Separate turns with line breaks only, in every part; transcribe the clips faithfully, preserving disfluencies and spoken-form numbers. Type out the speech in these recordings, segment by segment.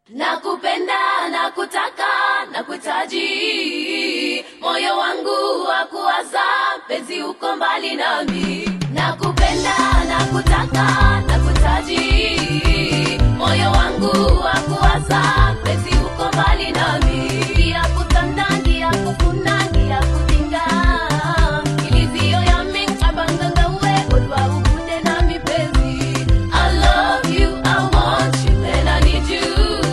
Nakupenda, nakutaka, nakuhitaji, moyo wangu wakuwaza, penzi uko mbali nami. Nakupenda, nakutaka, nakuhitaji, moyo wangu wakuwaza, penzi uko mbali nami. Kia kutanda, kia kufuna, kia kutinga, ilizio ya mingabanga ngawe, odwa ukude nami penzi. I love you, I want you, and I need you.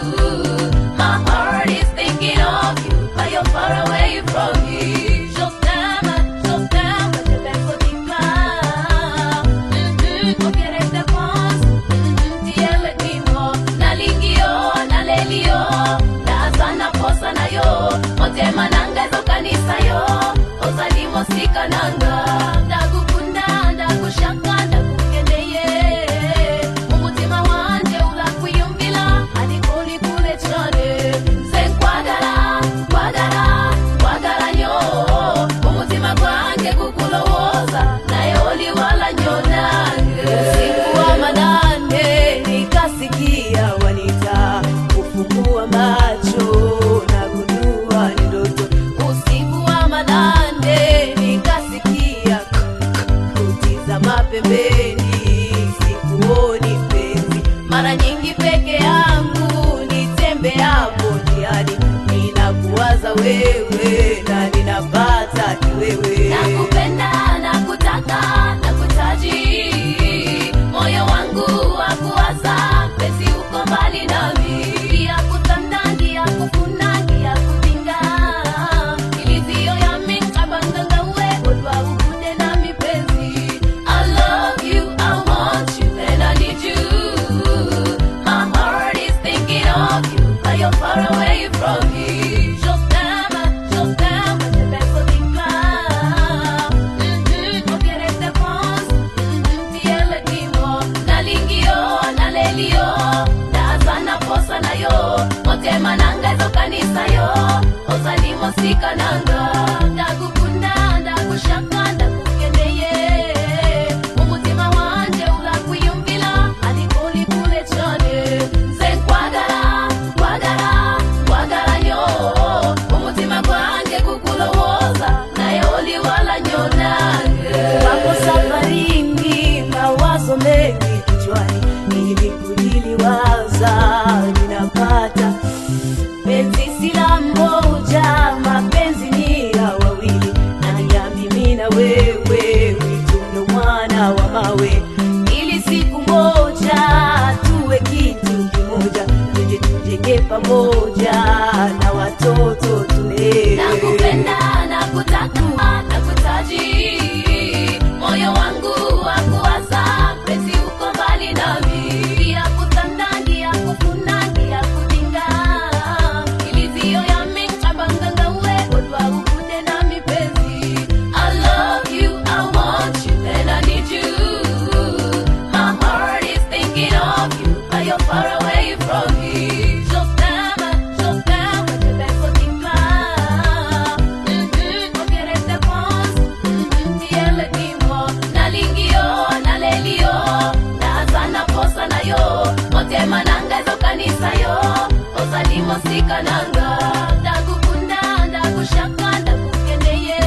My heart is thinking of you, but you're far away from me. Just t'aime, just t'aime, je vais te dire. Mm-hmm, ok, reste pense. Mm-hmm, tiele dimo. Nalingio, nalelio, naazana posa na yo. Motema nanga zo kanisa yo, ozalimo sika nanga. Ndagukunda, ndagushaka, ndagukendeye. Umutima wanje ulakwiyumvila, alikoli kule chane. Zenkwagala, kwagala, kwagala nyo. Umutima gwange kukulowoza, naye oli wala nyonange. Usiku wa manane, nikasikia wanita, kufungua macho, nagundua ni ndoto. Usiku wa manane, nikasikia kutizama pembeni, sikuoni mpenzi. Mara nyingi peke yangu nitembeapo njiani, ninakuwaza wewe na ninapata kiwewe. Nakupenda, nakutaka, nakuhitaji, moyo wangu wakuwaza, penzi uko mbali nami. Kia kutanda, kia kufuna, kia kutinga, ilizio ya mingabanga ngawe, odwa ukude nami penzi. I love you, I want you, and I need you. My heart is thinking of you, but you're far away from me. Just t'aime, just t'aime, je vais te dire. Mm-hmm, ok, reste pense. Mm-hmm, tiele dimo. Nalingio, nalelio, naazana posa na yo. Motema nanga zo kanisa yo, ozalimo sika nanga. Ndagukunda, ndagushaka, ndagukendeye. Umutima wanje ulakwiyumvila, alikoli kule chane. Zenkwagala, kwagala, kwagala nyo. Umutima gwange kukulowoza, naye oli wala nyonange. Wako safarini, mawazo mengi kichwani, ili kujiliwaza, ninapata penzi sila moja, mapenzi ni ya wawili, nani ya mimi na wewe, witundo mwana wa mawe. Ili siku moja tuwe kitu kimoja, tuje tujenge pamoja na watoto tule. Nakupenda, nakutaka, nakuhitaji, moyo wangu wakuwaza, penzi uko mbali nami. Kia kutanda, kia kufuna, kia kutinga, ilizio ya mingabanga ngawe, odwa ukude nami penzi. I love you, I want you, and I need you. My heart is thinking of you, but you're far away from me. Just t'aime, just t'aime, je vais te dire. Mm-hmm, ok, reste pense. Mm-hmm, tiele dimo. Nalingio, nalelio, naazana posa na yo. Motema nanga zo kanisa yo, ozalimo sika nanga. Ndagukunda, ndagushaka, ndagukendeye.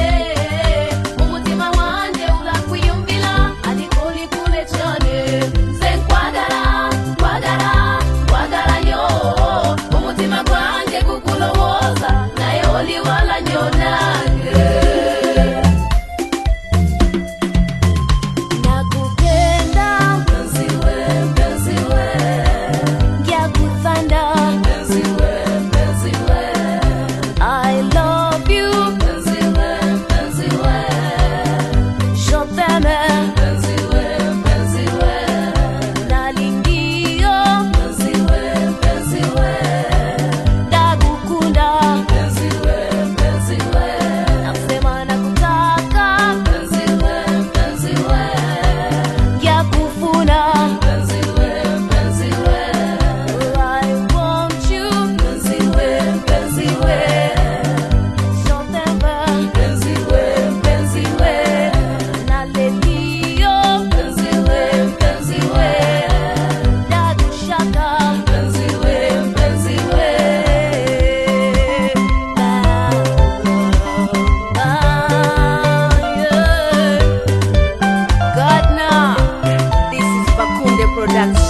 Umutima wanje ulakwiyumvila, alikoli kule chane. Zenkwagala, kwagala, kwagala nyo. Umutima gwange kukulowoza, naye oli wala nyonange. Nakupenda, mpenzi we, mpenzi we. Ngiyakuthanda, mpenzi we, mpenzi we. I love you,
Production.